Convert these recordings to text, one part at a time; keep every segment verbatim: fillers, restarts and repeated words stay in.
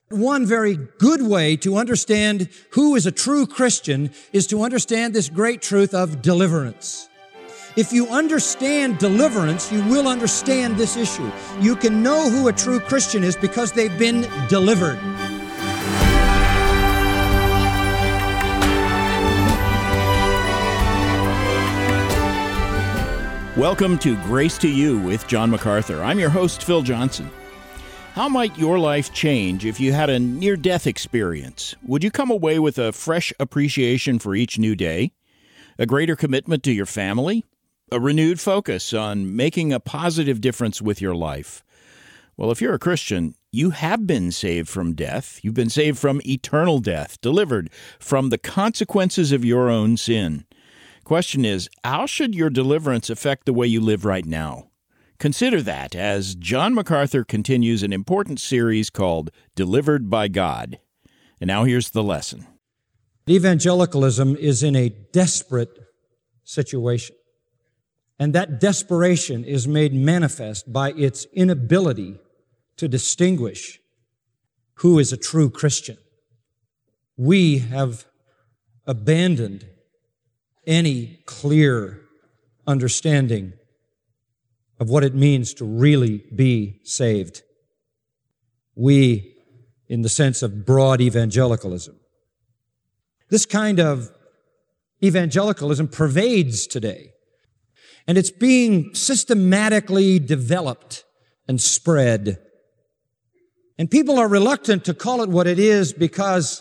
One very good way to understand who is a true Christian is to understand this great truth of deliverance. If you understand deliverance, you will understand this issue. You can know who a true Christian is because they've been delivered. Welcome to Grace to You with John MacArthur. I'm your host, Phil Johnson. How might your life change if you had a near-death experience? Would you come away with a fresh appreciation for each new day? A greater commitment to your family? A renewed focus on making a positive difference with your life? Well, if you're a Christian, you have been saved from death. You've been saved from eternal death, delivered from the consequences of your own sin. Question is, how should your deliverance affect the way you live right now? Consider that as John MacArthur continues an important series called Delivered by God. And now here's the lesson. Evangelicalism is in a desperate situation. And that desperation is made manifest by its inability to distinguish who is a true Christian. We have abandoned any clear understanding of what it means to really be saved. We, in the sense of broad evangelicalism. This kind of evangelicalism pervades today, and it's being systematically developed and spread. And people are reluctant to call it what it is because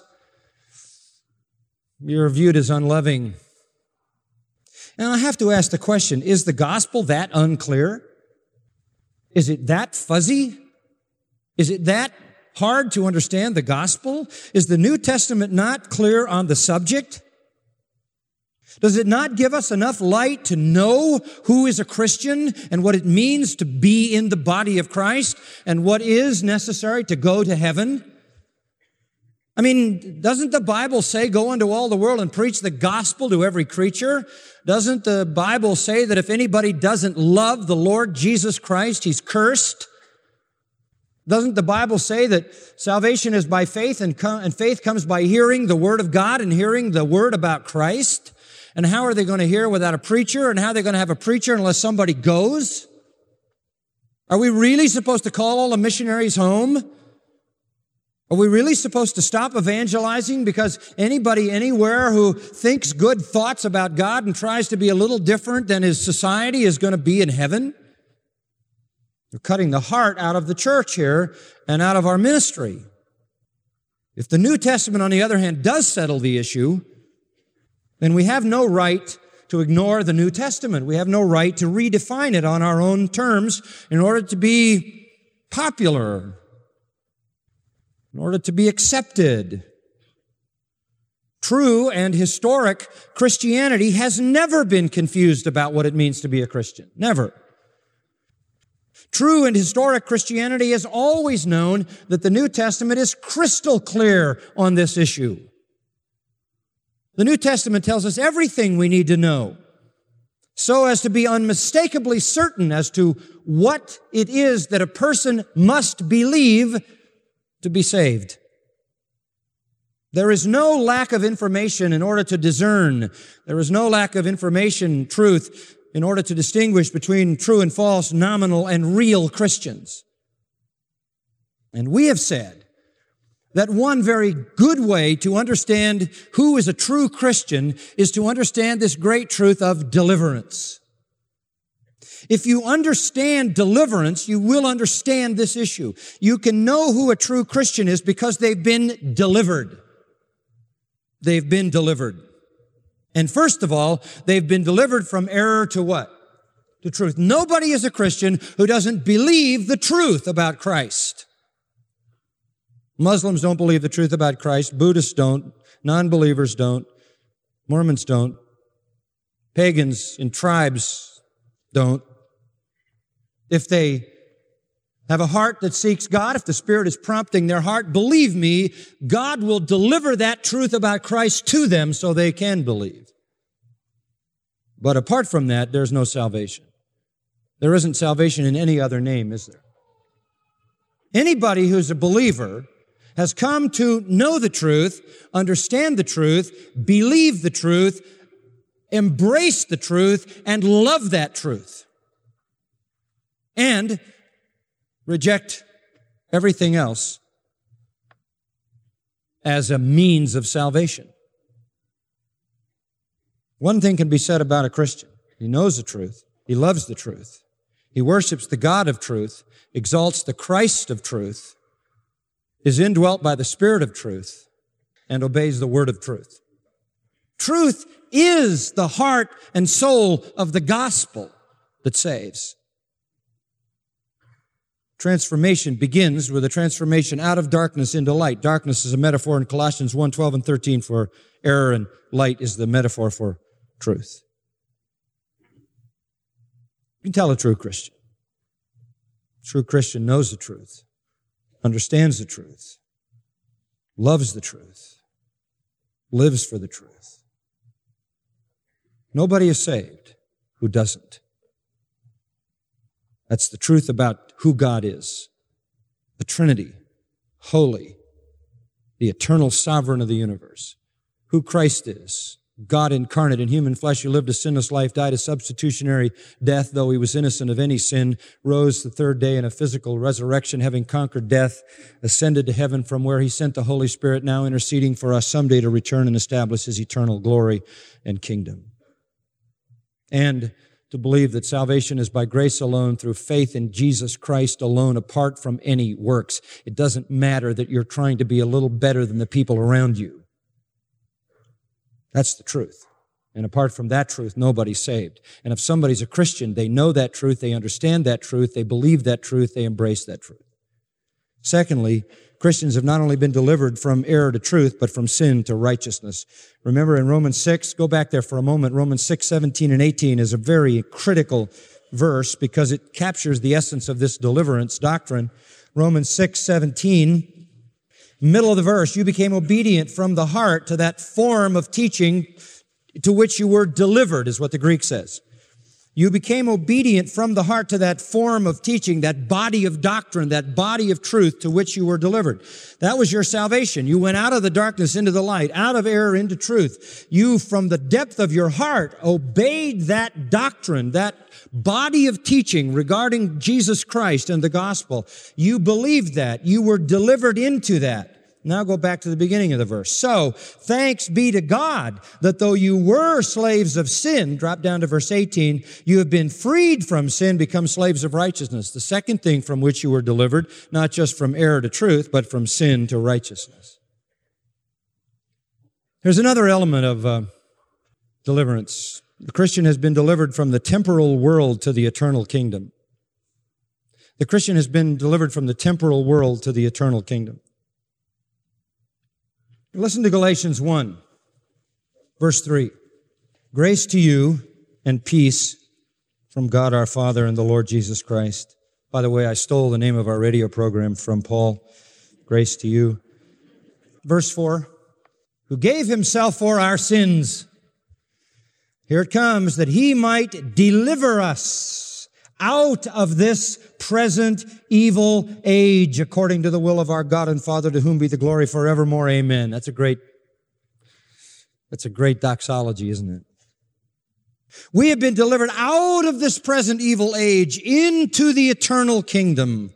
you're viewed as unloving. And I have to ask the question, is the gospel that unclear? Is it that fuzzy? Is it that hard to understand the gospel? Is the New Testament not clear on the subject? Does it not give us enough light to know who is a Christian and what it means to be in the body of Christ and what is necessary to go to heaven? I mean, doesn't the Bible say, go into all the world and preach the gospel to every creature? Doesn't the Bible say that if anybody doesn't love the Lord Jesus Christ, he's cursed? Doesn't the Bible say that salvation is by faith and, com- and faith comes by hearing the Word of God and hearing the Word about Christ? And how are they going to hear without a preacher? And how are they going to have a preacher unless somebody goes? Are we really supposed to call all the missionaries home? Are we really supposed to stop evangelizing because anybody anywhere who thinks good thoughts about God and tries to be a little different than his society is going to be in heaven? We're cutting the heart out of the church here and out of our ministry. If the New Testament, on the other hand, does settle the issue, then we have no right to ignore the New Testament. We have no right to redefine it on our own terms in order to be popular, in order to be accepted. True and historic Christianity has never been confused about what it means to be a Christian. Never. True and historic Christianity has always known that the New Testament is crystal clear on this issue. The New Testament tells us everything we need to know so as to be unmistakably certain as to what it is that a person must believe to be saved. There is no lack of information in order to discern. There is no lack of information, truth, in order to distinguish between true and false, nominal and real Christians. And we have said that one very good way to understand who is a true Christian is to understand this great truth of deliverance. If you understand deliverance, you will understand this issue. You can know who a true Christian is because they've been delivered. They've been delivered. And first of all, they've been delivered from error to what? To truth. Nobody is a Christian who doesn't believe the truth about Christ. Muslims don't believe the truth about Christ. Buddhists don't. Non-believers don't. Mormons don't. Pagans in tribes don't. If they have a heart that seeks God, if the Spirit is prompting their heart, believe me, God will deliver that truth about Christ to them so they can believe. But apart from that, there's no salvation. There isn't salvation in any other name, is there? Anybody who's a believer has come to know the truth, understand the truth, believe the truth, embrace the truth, and love that truth. And reject everything else as a means of salvation. One thing can be said about a Christian. He knows the truth. He loves the truth. He worships the God of truth, exalts the Christ of truth, is indwelt by the Spirit of truth, and obeys the word of truth. Truth is the heart and soul of the gospel that saves. Transformation begins with a transformation out of darkness into light. Darkness is a metaphor in Colossians one, twelve and thirteen for error, and light is the metaphor for truth. You can tell a true Christian. A true Christian knows the truth, understands the truth, loves the truth, lives for the truth. Nobody is saved who doesn't. That's the truth about who God is. The Trinity, holy, the eternal sovereign of the universe. Who Christ is, God incarnate in human flesh who lived a sinless life, died a substitutionary death, though he was innocent of any sin, rose the third day in a physical resurrection, having conquered death, ascended to heaven from where he sent the Holy Spirit, now interceding for us someday to return and establish his eternal glory and kingdom. And to believe that salvation is by grace alone, through faith in Jesus Christ alone, apart from any works. It doesn't matter that you're trying to be a little better than the people around you. That's the truth. And apart from that truth, nobody's saved. And if somebody's a Christian, they know that truth, they understand that truth, they believe that truth, they embrace that truth. Secondly, Christians have not only been delivered from error to truth, but from sin to righteousness. Remember in Romans six, go back there for a moment, Romans six, seventeen and eighteen is a very critical verse because it captures the essence of this deliverance doctrine. Romans six, seventeen, middle of the verse, you became obedient from the heart to that form of teaching to which you were delivered, is what the Greek says. You became obedient from the heart to that form of teaching, that body of doctrine, that body of truth to which you were delivered. That was your salvation. You went out of the darkness into the light, out of error into truth. You, from the depth of your heart, obeyed that doctrine, that body of teaching regarding Jesus Christ and the gospel. You believed that. You were delivered into that. Now go back to the beginning of the verse. So, thanks be to God that though you were slaves of sin, drop down to verse eighteen, you have been freed from sin, become slaves of righteousness. The second thing from which you were delivered, not just from error to truth, but from sin to righteousness. There's another element of uh, deliverance. The Christian has been delivered from the temporal world to the eternal kingdom. The Christian has been delivered from the temporal world to the eternal kingdom. Listen to Galatians one, verse three. Grace to you and peace from God our Father and the Lord Jesus Christ. By the way, I stole the name of our radio program from Paul. Grace to you. Verse four. Who gave himself for our sins. Here it comes, that he might deliver us out of this present evil age, according to the will of our God and Father, to whom be the glory forevermore. Amen. That's a great, that's a great doxology, isn't it? We have been delivered out of this present evil age into the eternal kingdom.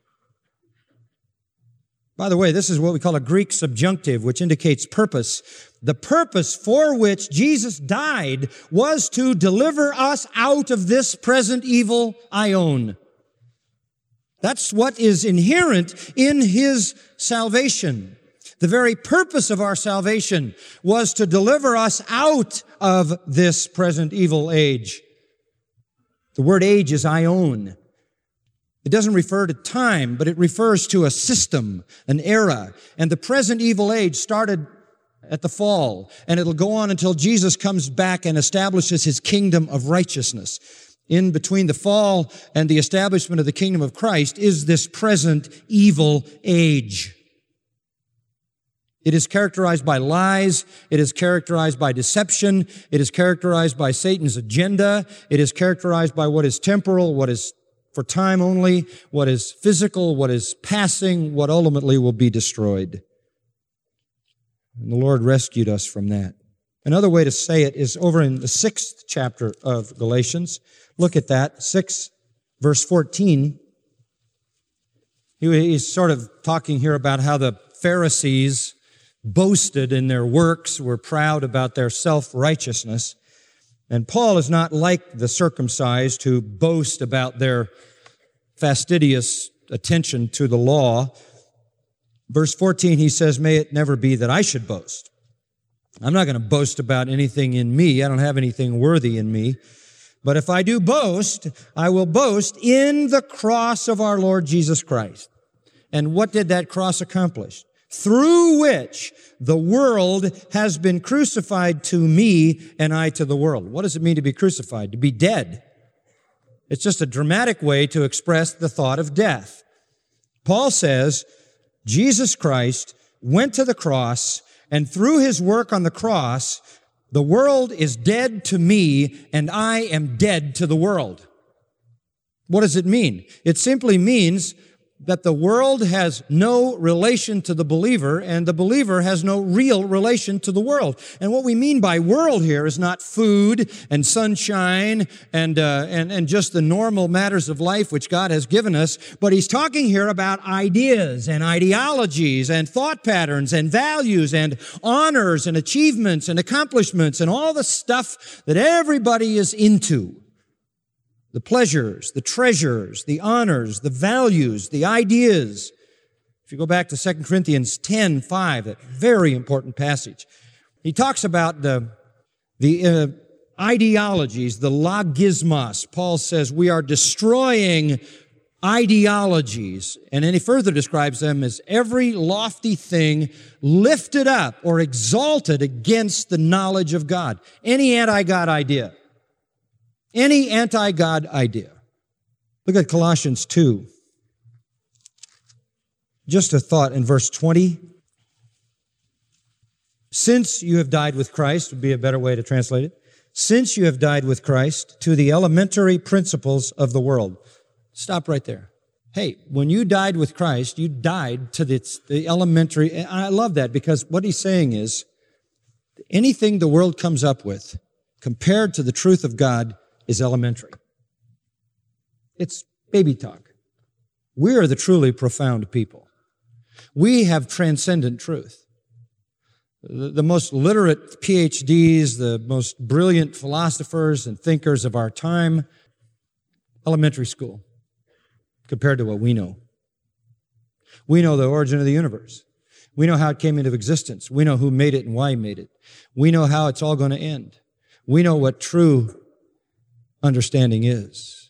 By the way, this is what we call a Greek subjunctive, which indicates purpose. The purpose for which Jesus died was to deliver us out of this present evil aion. That's what is inherent in his salvation. The very purpose of our salvation was to deliver us out of this present evil age. The word age is aion. It doesn't refer to time, but it refers to a system, an era. And the present evil age started at the fall, and it'll go on until Jesus comes back and establishes his kingdom of righteousness. In between the fall and the establishment of the kingdom of Christ is this present evil age. It is characterized by lies. It is characterized by deception. It is characterized by Satan's agenda. It is characterized by what is temporal, what is for time only, what is physical, what is passing, what ultimately will be destroyed. And the Lord rescued us from that. Another way to say it is over in the sixth chapter of Galatians. Look at that, six, verse fourteen. He's sort of talking here about how the Pharisees boasted in their works, were proud about their self-righteousness. And Paul is not like the circumcised who boast about their fastidious attention to the law. Verse fourteen, he says, may it never be that I should boast. I'm not going to boast about anything in me. I don't have anything worthy in me. But if I do boast, I will boast in the cross of our Lord Jesus Christ. And what did that cross accomplish? Through which the world has been crucified to me and I to the world. What does it mean to be crucified? To be dead. It's just a dramatic way to express the thought of death. Paul says, Jesus Christ went to the cross, and through his work on the cross, the world is dead to me, and I am dead to the world. What does it mean? It simply means that the world has no relation to the believer, and the believer has no real relation to the world. And what we mean by world here is not food and sunshine and, uh, and, and just the normal matters of life which God has given us, but he's talking here about ideas and ideologies and thought patterns and values and honors and achievements and accomplishments and all the stuff that everybody is into. The pleasures, the treasures, the honors, the values, the ideas. If you go back to Second Corinthians ten five, that very important passage, he talks about the, the uh, ideologies, the logismos. Paul says we are destroying ideologies, and then he further describes them as every lofty thing lifted up or exalted against the knowledge of God. Any anti-God idea. Any anti-God idea. Look at Colossians two. Just a thought in verse twenty. Since you have died with Christ, would be a better way to translate it. Since you have died with Christ to the elementary principles of the world. Stop right there. Hey, when you died with Christ, you died to the, the elementary. And I love that because what he's saying is anything the world comes up with compared to the truth of God is elementary. It's baby talk. We are the truly profound people. We have transcendent truth. The, the most literate P H Ds, the most brilliant philosophers and thinkers of our time, elementary school, compared to what we know. We know the origin of the universe. We know how it came into existence. We know who made it and why he made it. We know how it's all going to end. We know what true understanding is.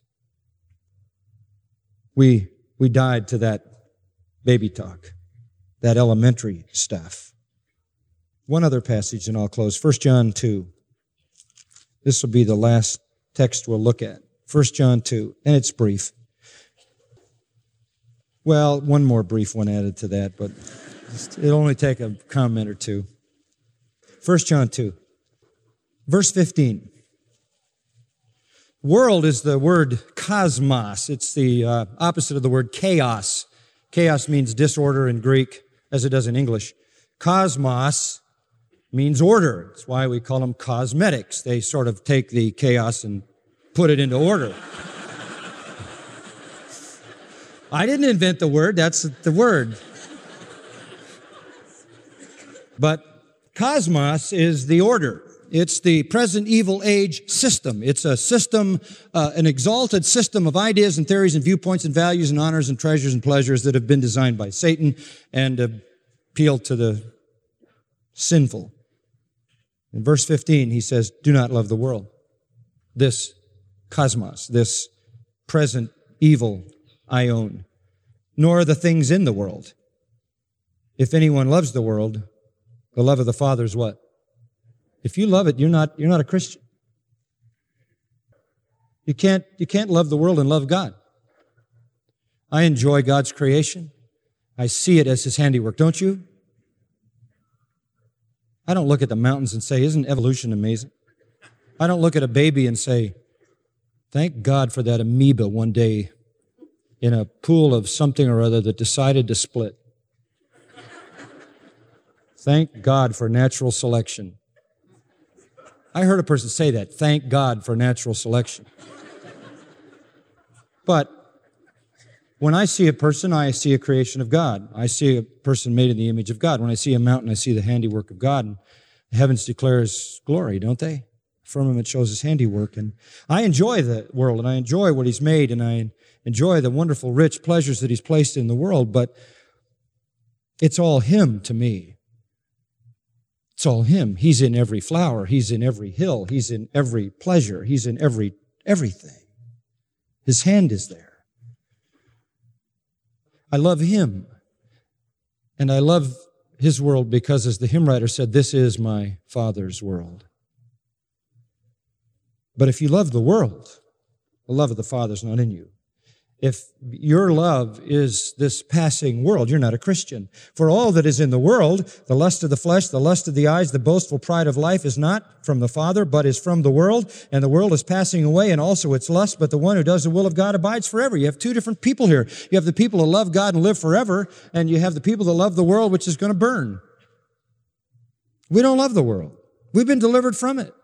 We, we died to that baby talk, that elementary stuff. One other passage and I'll close. First John two. This will be the last text we'll look at. First John two, and it's brief. Well, one more brief one added to that, but it'll only take a comment or two. First John two, verse fifteen. World is the word cosmos. It's the uh, opposite of the word chaos. Chaos means disorder in Greek, as it does in English. Cosmos means order. That's why we call them cosmetics. They sort of take the chaos and put it into order. I didn't invent the word. That's the word. But cosmos is the order. It's the present evil age system. It's a system, uh, an exalted system of ideas and theories and viewpoints and values and honors and treasures and pleasures that have been designed by Satan and appeal to the sinful. In verse fifteen, he says, do not love the world. This cosmos, this present evil aion, nor the things in the world. If anyone loves the world, the love of the Father is what? If you love it, you're not, you're not a Christian. You can't, you can't love the world and love God. I enjoy God's creation. I see it as His handiwork, don't you? I don't look at the mountains and say, isn't evolution amazing? I don't look at a baby and say, thank God for that amoeba one day in a pool of something or other that decided to split. Thank God for natural selection. I heard a person say that, thank God for natural selection. But when I see a person, I see a creation of God. I see a person made in the image of God. When I see a mountain, I see the handiwork of God. And the heavens declare His glory, don't they? The firmament shows His handiwork. And I enjoy the world, and I enjoy what He's made, and I enjoy the wonderful, rich pleasures that He's placed in the world, but it's all Him to me. It's all Him. He's in every flower. He's in every hill. He's in every pleasure. He's in every everything. His hand is there. I love Him. And I love His world because, as the hymn writer said, this is my Father's world. But if you love the world, the love of the Father's not in you. If your love is this passing world, you're not a Christian. For all that is in the world, the lust of the flesh, the lust of the eyes, the boastful pride of life is not from the Father, but is from the world. And the world is passing away and also its lust, but the one who does the will of God abides forever. You have two different people here. You have the people who love God and live forever, and you have the people that love the world, which is going to burn. We don't love the world. We've been delivered from it.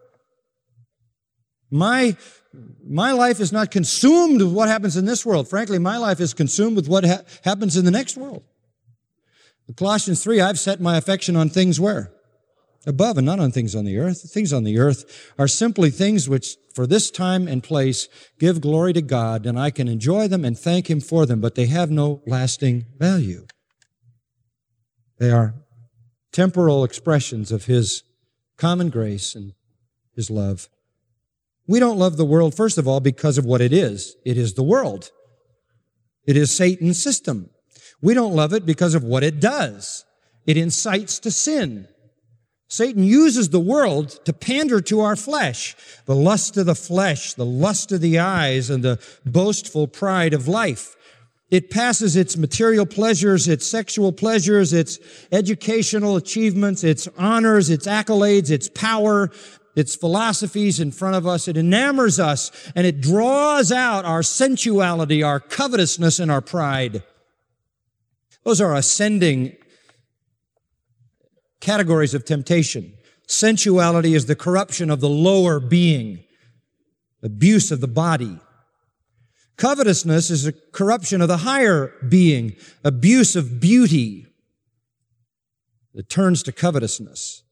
My My life is not consumed with what happens in this world. Frankly, my life is consumed with what ha- happens in the next world. In Colossians three, I've set my affection on things where? Above, and not on things on the earth. Things on the earth are simply things which, for this time and place, give glory to God, and I can enjoy them and thank Him for them, but they have no lasting value. They are temporal expressions of His common grace and His love. We don't love the world, first of all, because of what it is. It is the world. It is Satan's system. We don't love it because of what it does. It incites to sin. Satan uses the world to pander to our flesh, the lust of the flesh, the lust of the eyes, and the boastful pride of life. It passes its material pleasures, its sexual pleasures, its educational achievements, its honors, its accolades, its power, its philosophies in front of us. It enamors us, and it draws out our sensuality, our covetousness, and our pride. Those are ascending categories of temptation. Sensuality is the corruption of the lower being, abuse of the body. Covetousness is a corruption of the higher being, abuse of beauty that turns to covetousness.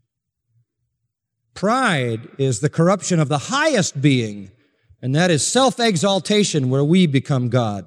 Pride is the corruption of the highest being, and that is self-exaltation, where we become God.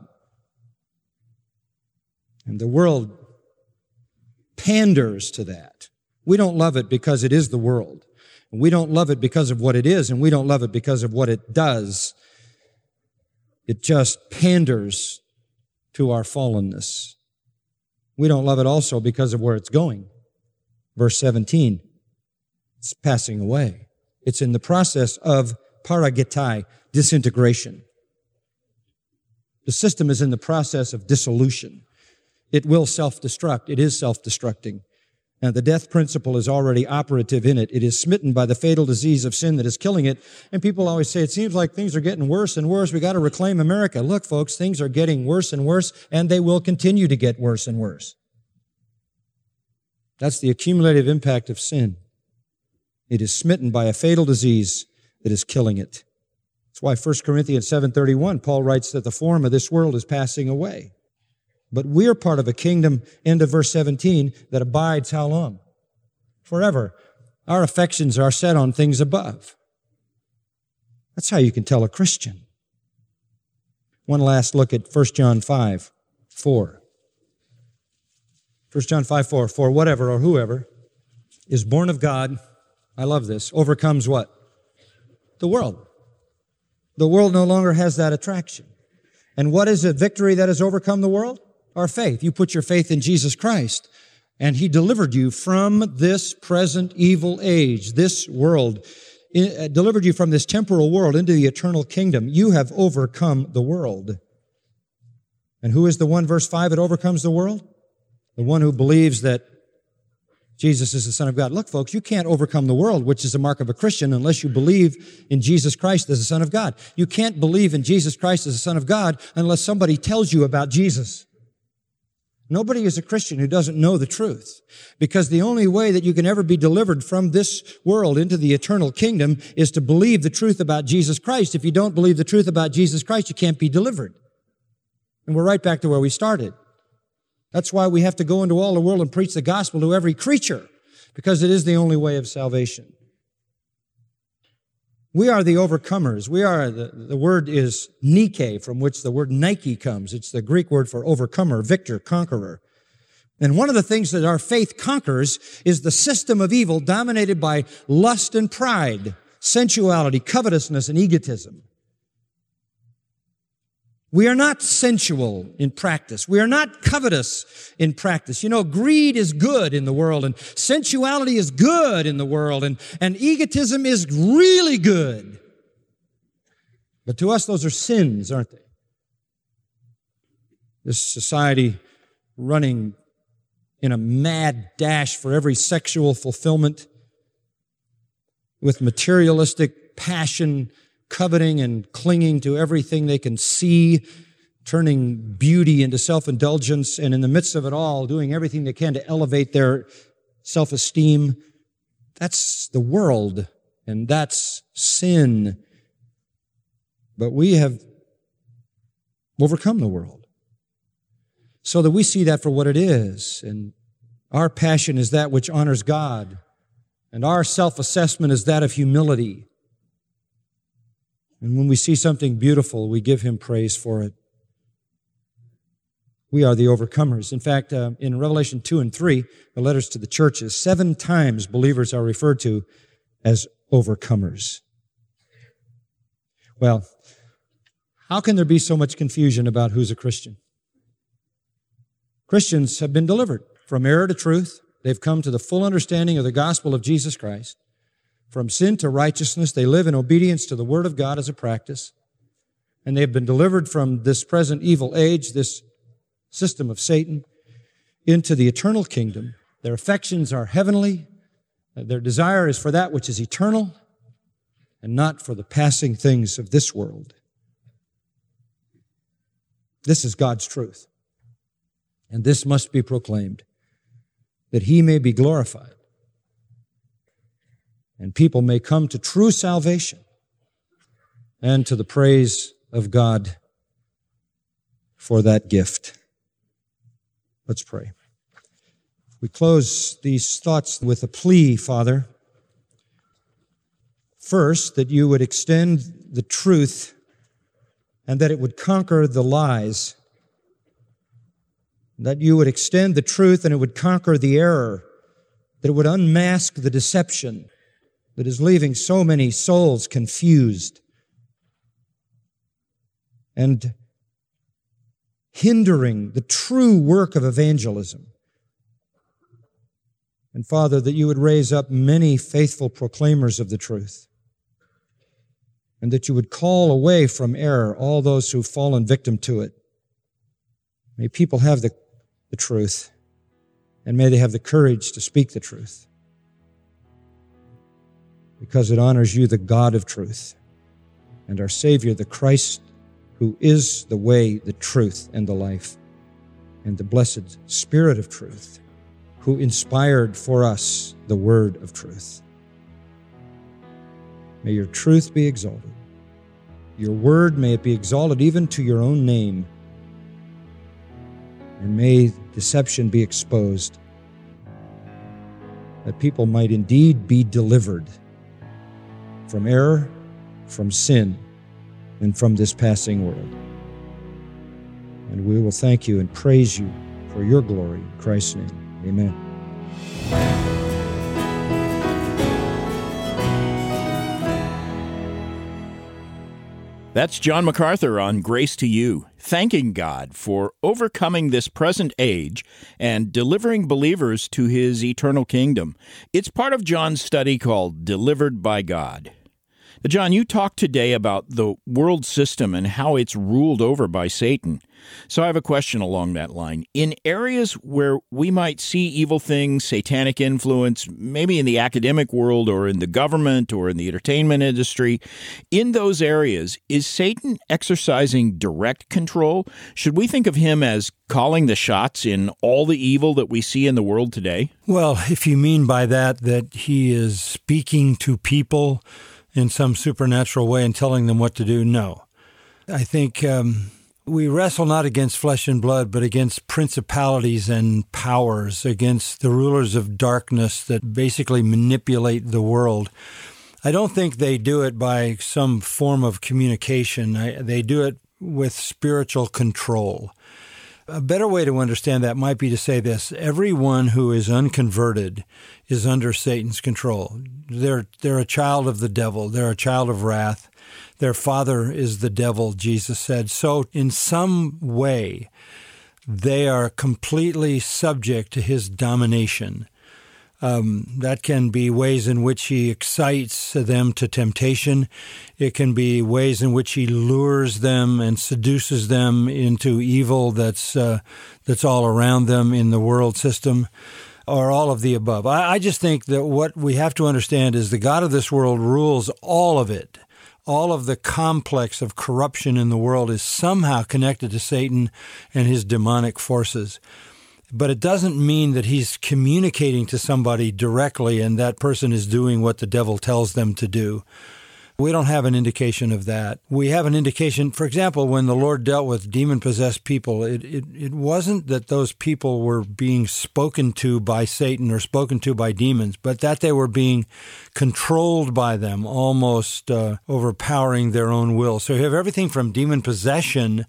And the world panders to that. We don't love it because it is the world. And we don't love it because of what it is, and we don't love it because of what it does. It just panders to our fallenness. We don't love it also because of where it's going. Verse seventeen. It's passing away. It's in the process of paragetai, disintegration. The system is in the process of dissolution. It will self-destruct. It is self-destructing. And the death principle is already operative in it. It is smitten by the fatal disease of sin that is killing it. And people always say, it seems like things are getting worse and worse. We got to reclaim America. Look, folks, things are getting worse and worse, and they will continue to get worse and worse. That's the accumulative impact of sin. It is smitten by a fatal disease that is killing it. That's why First Corinthians seven thirty-one, Paul writes that the form of this world is passing away. But we're part of a kingdom, end of verse seventeen, that abides how long? Forever. Our affections are set on things above. That's how you can tell a Christian. One last look at First John five four. First John five four, for whatever or whoever is born of God, I love this, overcomes what? The world. The world no longer has that attraction. And what is a victory that has overcome the world? Our faith. You put your faith in Jesus Christ, and He delivered you from this present evil age, this world, uh, delivered you from this temporal world into the eternal kingdom. You have overcome the world. And who is the one, verse five, that overcomes the world? The one who believes that Jesus is the Son of God. Look, folks, you can't overcome the world, which is the mark of a Christian, unless you believe in Jesus Christ as the Son of God. You can't believe in Jesus Christ as the Son of God unless somebody tells you about Jesus. Nobody is a Christian who doesn't know the truth, because the only way that you can ever be delivered from this world into the eternal kingdom is to believe the truth about Jesus Christ. If you don't believe the truth about Jesus Christ, you can't be delivered. And we're right back to where we started. That's why we have to go into all the world and preach the gospel to every creature, because it is the only way of salvation. We are the overcomers. We are, the, the word is Nike, from which the word Nike comes. It's the Greek word for overcomer, victor, conqueror. And one of the things that our faith conquers is the system of evil dominated by lust and pride, sensuality, covetousness, and egotism. We are not sensual in practice. We are not covetous in practice. You know, greed is good in the world, and sensuality is good in the world, and, and egotism is really good. But to us, those are sins, aren't they? This society running in a mad dash for every sexual fulfillment with materialistic passion, coveting and clinging to everything they can see, turning beauty into self-indulgence, and in the midst of it all, doing everything they can to elevate their self-esteem. That's the world, and that's sin. But we have overcome the world so that we see that for what it is, and our passion is that which honors God, and our self-assessment is that of humility. And when we see something beautiful, we give Him praise for it. We are the overcomers. In fact, uh, in Revelation two and three, the letters to the churches, seven times believers are referred to as overcomers. Well, how can there be so much confusion about who's a Christian? Christians have been delivered from error to truth. They've come to the full understanding of the gospel of Jesus Christ. From sin to righteousness, they live in obedience to the Word of God as a practice. And they've been delivered from this present evil age, this system of Satan, into the eternal kingdom. Their affections are heavenly. Their desire is for that which is eternal and not for the passing things of this world. This is God's truth. And this must be proclaimed, that He may be glorified and people may come to true salvation and to the praise of God for that gift. Let's pray. We close these thoughts with a plea, Father. First, that you would extend the truth and that it would conquer the lies. That you would extend the truth and it would conquer the error. That it would unmask the deception that is leaving so many souls confused and hindering the true work of evangelism. And Father, that you would raise up many faithful proclaimers of the truth, and that you would call away from error all those who've fallen victim to it. May people have the, the truth, and may they have the courage to speak the truth, because it honors you, the God of truth, and our Savior, the Christ, who is the way, the truth, and the life, and the blessed Spirit of truth, who inspired for us the word of truth. May your truth be exalted. Your word, may it be exalted even to your own name, and may deception be exposed, that people might indeed be delivered from error, from sin, and from this passing world. And we will thank you and praise you for your glory. In Christ's name, amen. That's John MacArthur on Grace to You, thanking God for overcoming this present age and delivering believers to His eternal kingdom. It's part of John's study called Delivered by God. John, you talked today about the world system and how it's ruled over by Satan. So I have a question along that line. In areas where we might see evil things, satanic influence, maybe in the academic world or in the government or in the entertainment industry, in those areas, is Satan exercising direct control? Should we think of him as calling the shots in all the evil that we see in the world today? Well, if you mean by that that he is speaking to people in some supernatural way and telling them what to do, no. I think um, we wrestle not against flesh and blood, but against principalities and powers, against the rulers of darkness that basically manipulate the world. I don't think they do it by some form of communication. I, they do it with spiritual control. A better way to understand that might be to say this: everyone who is unconverted is under Satan's control. They're, they're a child of the devil. They're a child of wrath. Their father is the devil, Jesus said. So in some way, they are completely subject to his domination. Um, that can be ways in which he excites them to temptation. It can be ways in which he lures them and seduces them into evil that's uh, that's all around them in the world system, or all of the above. I, I just think that what we have to understand is the God of this world rules all of it. All of the complex of corruption in the world is somehow connected to Satan and his demonic forces. But it doesn't mean that he's communicating to somebody directly and that person is doing what the devil tells them to do. We don't have an indication of that. We have an indication, for example, when the Lord dealt with demon-possessed people, it, it, it wasn't that those people were being spoken to by Satan or spoken to by demons, but that they were being controlled by them, almost uh, overpowering their own will. So you have everything from demon possession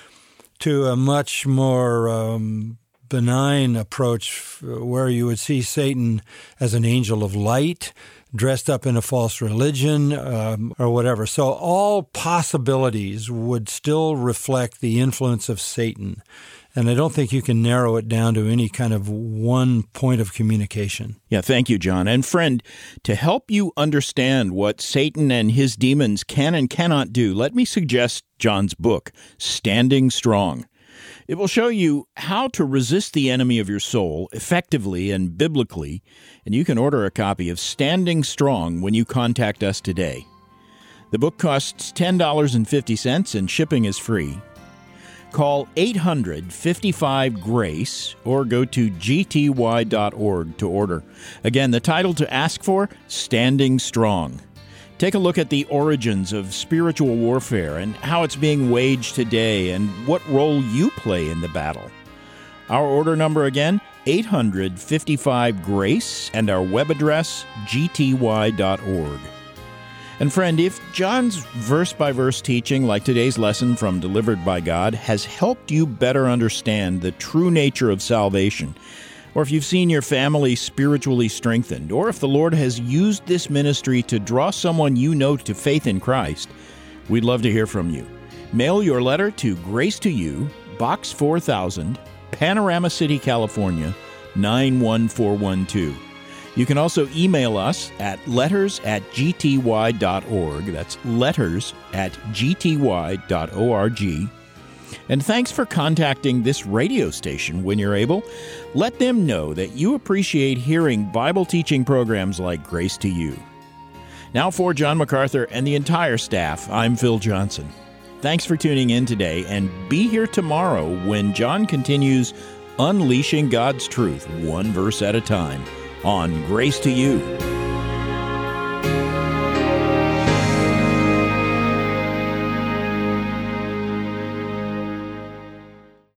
to a much more um, benign approach where you would see Satan as an angel of light, dressed up in a false religion, um, or whatever. So all possibilities would still reflect the influence of Satan. And I don't think you can narrow it down to any kind of one point of communication. Yeah, thank you, John. And friend, to help you understand what Satan and his demons can and cannot do, let me suggest John's book, Standing Strong. It will show you how to resist the enemy of your soul effectively and biblically, and you can order a copy of Standing Strong when you contact us today. The book costs ten dollars and fifty cents and shipping is free. Call eight hundred, fifty-five, GRACE or go to g t y dot org to order. Again, the title to ask for, Standing Strong. Take a look at the origins of spiritual warfare and how it's being waged today and what role you play in the battle. Our order number again, eight hundred, fifty-five, GRACE, and our web address, g t y dot org. And friend, if John's verse-by-verse teaching, like today's lesson from Delivered by God, has helped you better understand the true nature of salvation, or if you've seen your family spiritually strengthened, or if the Lord has used this ministry to draw someone you know to faith in Christ, we'd love to hear from you. Mail your letter to Grace to You, Box four thousand, Panorama City, California, nine one four one two. You can also email us at letters at g t y dot org. That's letters at g t y dot org. And thanks for contacting this radio station when you're able. Let them know that you appreciate hearing Bible teaching programs like Grace to You. Now for John MacArthur and the entire staff, I'm Phil Johnson. Thanks for tuning in today, and be here tomorrow when John continues unleashing God's truth one verse at a time on Grace to You.